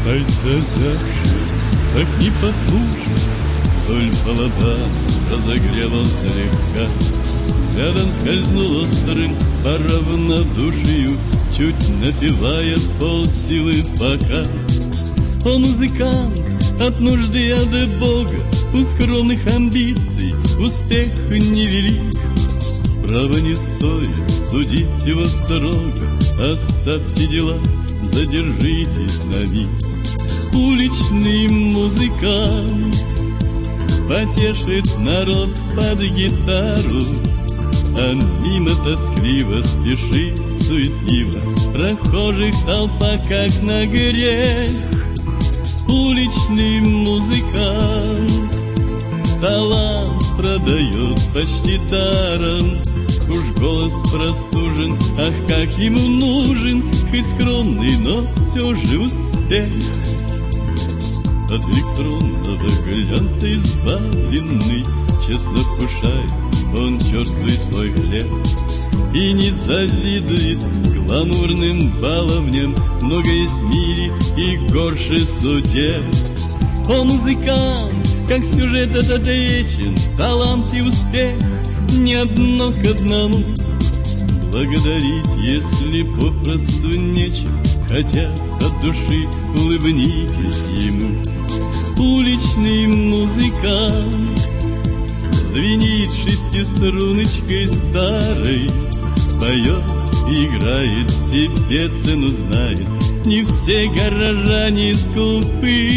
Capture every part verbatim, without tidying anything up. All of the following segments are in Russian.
Пальцы озябшие, так непослушно, вдоль полоба разогрел он слегка. Взглядом скользнул острым по равнодушию, чуть напевая полсилы пока. Он музыкант от нужды, от Бога, у скромных амбиций успех невелик. Право не стоит судить его строго, оставьте дела, задержитесь на миг. Уличный музыкант потешит народ под гитару, а мимо тоскливо спешит суетливо прохожих толпа, как на грех. Уличный музыкант талант продает почти даром. Уж голос простужен, ах, как ему нужен, хоть скромный, но все же успех. От электронного глянца избавленный, честно вкушает он черствый свой хлеб. И не завидует гламурным баловням, много есть в мире и горше судеб. Он музыкант, как сюжет этот вечен, талант и успех не одно к одному. Благодарить, если попросту нечем, хотя от души улыбнитесь ему. Уличный музыкант звенит шестиструночкой старой, поет, играет, себе цену знает. Не все горожане скупы.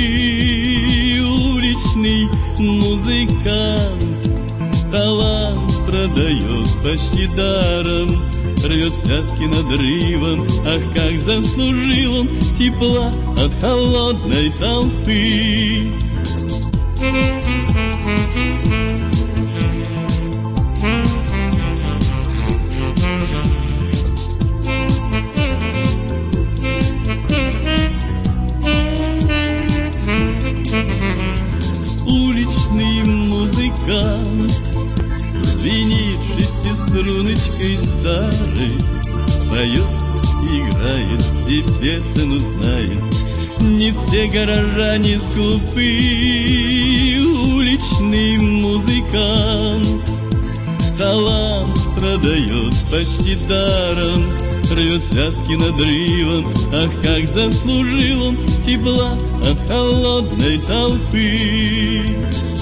Уличный музыкант талант продает почти даром, рвет связки надрывом, ах, как заслужил он тепла от холодной толпы. Уличный музыкант звенит шестиструночкой старой, поет, играет, себе цену знает. Не все горожане скупы. Уличный музыкант талант продает почти даром, рвет связки надрывом, ах, как заслужил он тепла от холодной толпы.